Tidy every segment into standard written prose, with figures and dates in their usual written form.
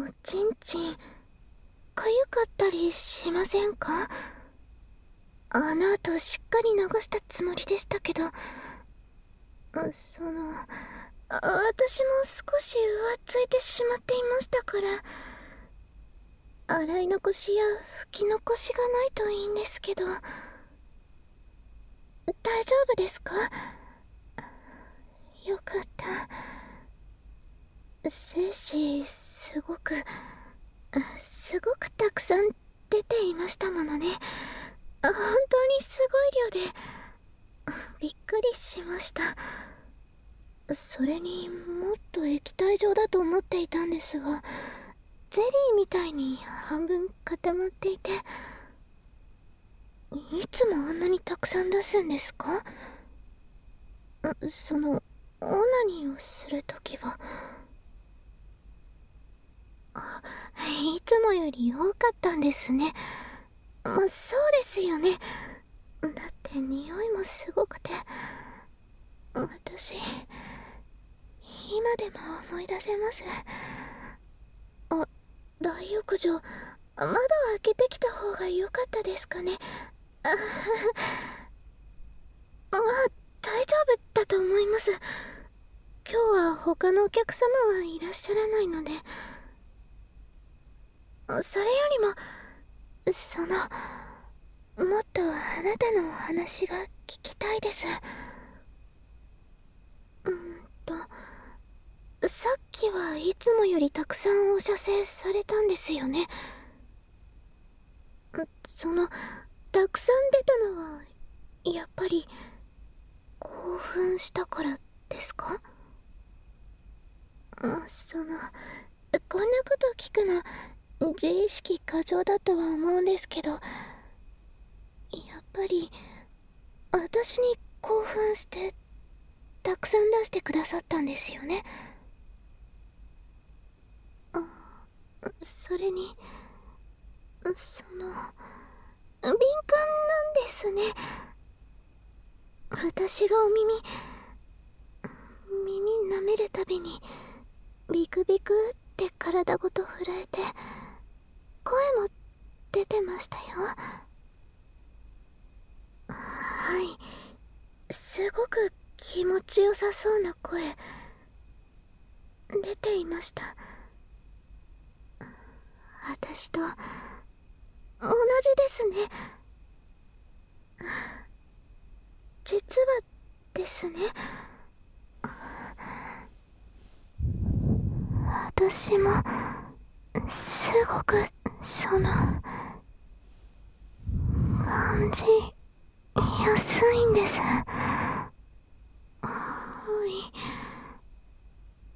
ちんちんかゆかったりしませんか？あの後しっかり流したつもりでしたけど、私も少し浮ついてしまっていましたから、洗い残しや拭き残しがないといいんですけど。大丈夫ですか？よかった。精子すごくたくさん出ていましたものね。本当にすごい量でびっくりしました。それにもっと液体状だと思っていたんですが、ゼリーみたいに半分固まっていて。いつもあんなにたくさん出すんですか？オナニーをするときは。いつもより多かったんですね。そうですよね。だって匂いもすごくて、私今でも思い出せます。大浴場、窓を開けてきた方が良かったですかね。大丈夫だと思います。今日は他のお客様はいらっしゃらないので。それよりも、もっとあなたのお話が聞きたいです。さっきはいつもよりたくさんお射精されたんですよね。たくさん出たのは、やっぱり、興奮したからですか？こんなこと聞くの、自意識過剰だとは思うんですけど、やっぱり、私に興奮して、たくさん出してくださったんですよね。それに、敏感なんですね。私が耳舐めるたびに、ビクビクって体ごと震えて、声も出てましたよ。はい、すごく気持ちよさそうな声、出ていました。私と、同じですね。実はですね、私もすごく感じやすいんです。はい、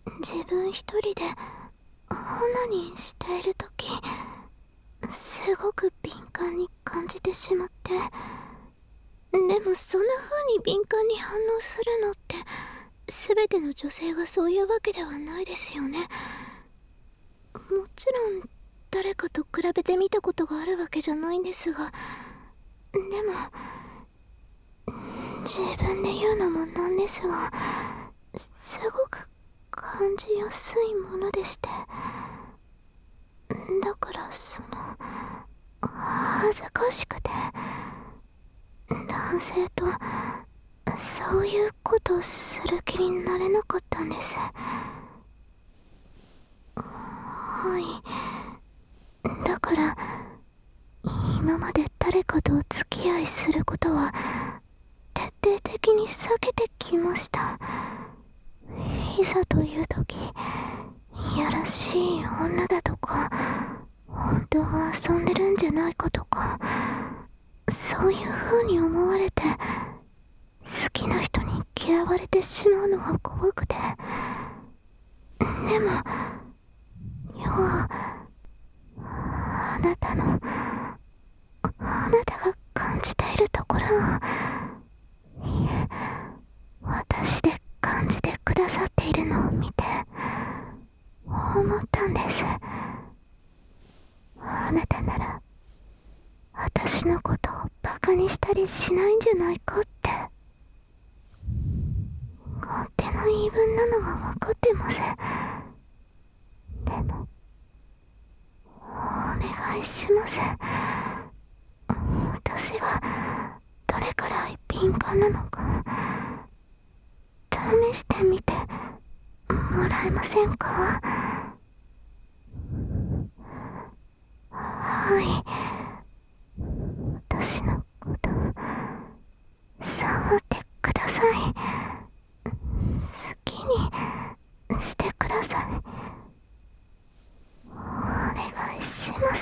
自分一人でオナニーしているとき、すごく敏感に感じてしまって。でもそんな風に敏感に反応するのって、全ての女性がそういうわけではないですよね。もちろん誰かと比べてみたことがあるわけじゃないんですが、でも自分で言うのもなんですが、すごく感じやすいものでして、だから恥ずかしくて、男性とそういうことをする気になれなかったんです。はい、だから今まで誰かとお付き合いすることは徹底的に避けてきました。いざという時、いやらしい女だとか、本当は遊んでるんじゃないかとか、そういう風に思われて、好きな人に嫌われてしまうのが怖くて。でも要はあなたが感じているところを、いえ、私で感じてくださっているのを見て思ったんです。あなたなら私のことをバカにしたりしないんじゃないかって。勝手な言い分なのは分かってます。でもいします。私はどれくらい敏感なのか試してみてもらえませんか？はい、私のこと触ってください。好きにしてください。お願いします。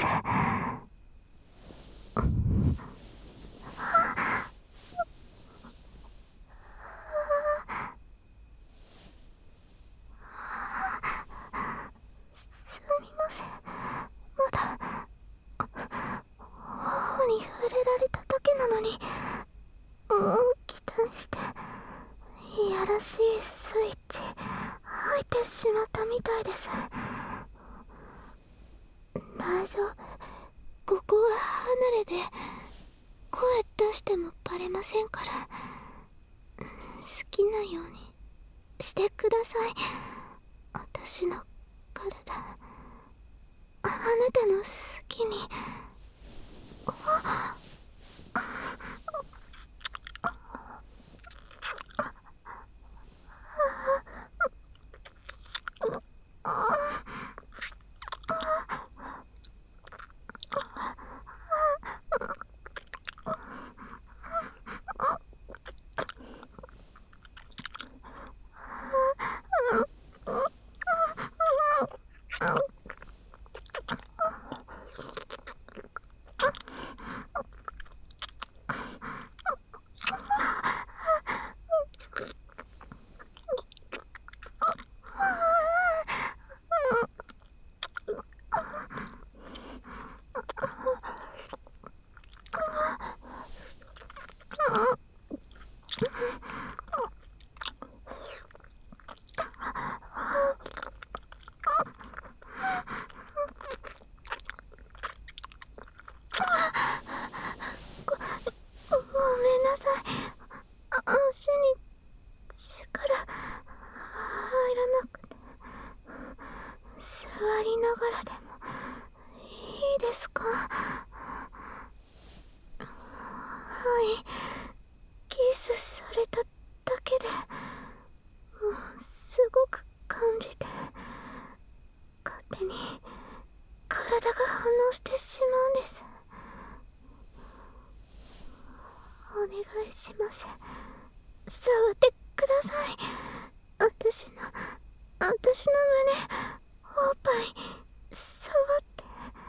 すみません。まだ頬に触れられただけなのに、もう期待していやらしいスイッチ入ってしまったみたいです。大丈夫、ここは離れで声出してもバレませんから、好きなようにしてください。私の体、あなたの好きに。ごめんなさい。足に力入らなくて、座りながらでもいいですか？はい、キスされただけでもうすごく感じて、勝手に体が反応してしまうんです。お願いします。触ってください。私の胸、おっぱい触って。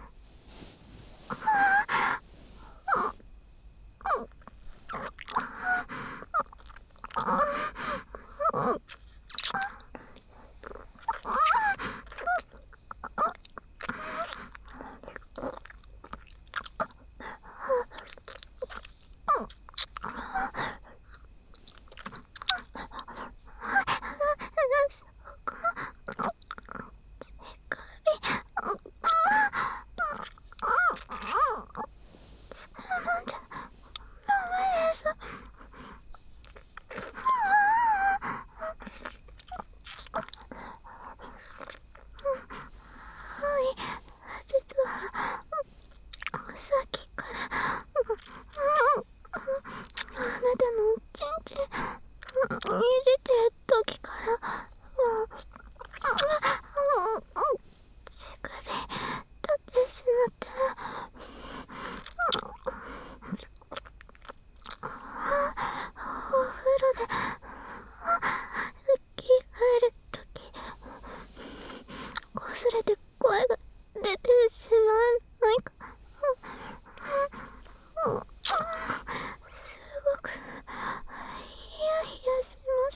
実はさっきからあなたのちんちんいじってる時から乳首立ってしまって、お風呂で着替える時擦れて声が出てしまわないか。すごくヒヤヒヤしました。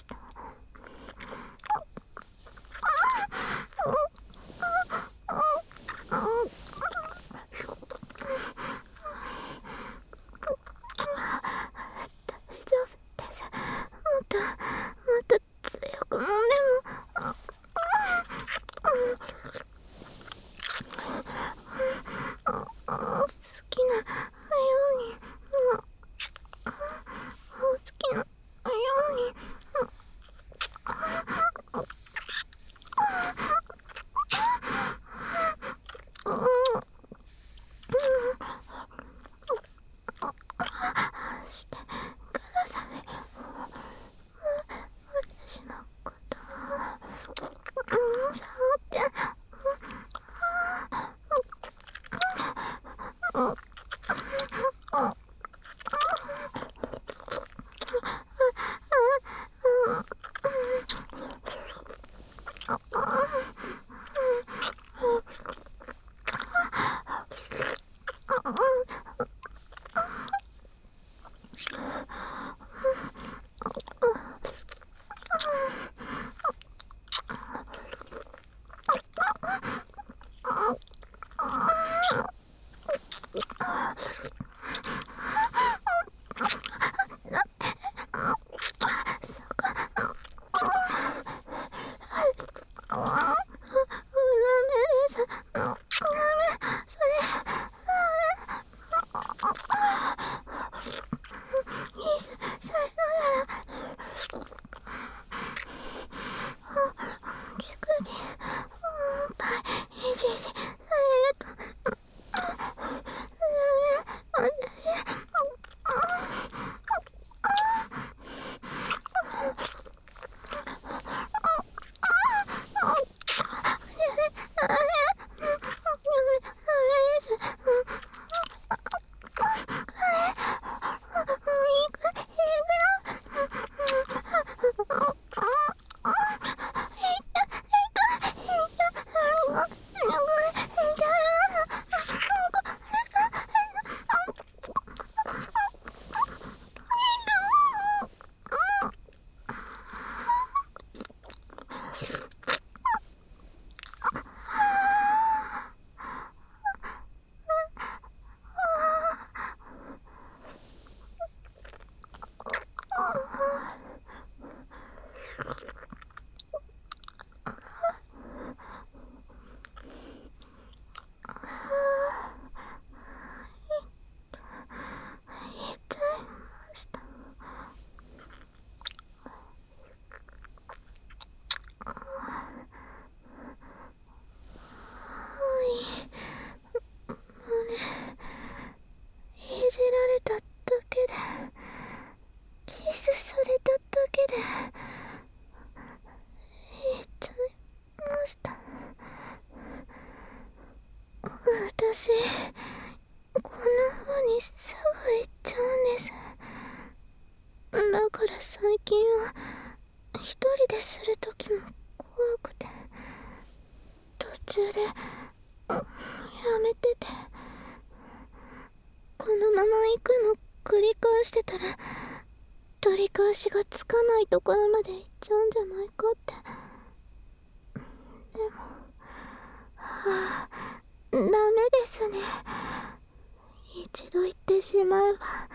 大丈夫です。もっと強くもんでも。 私こんな風にすぐ行っちゃうんです。だから最近は一人でする時も怖くて、途中でやめてて、このまま行くの繰り返してたら取り返しがつかないところまで行っちゃうんじゃないかって。でもダメですね。一度行ってしまえば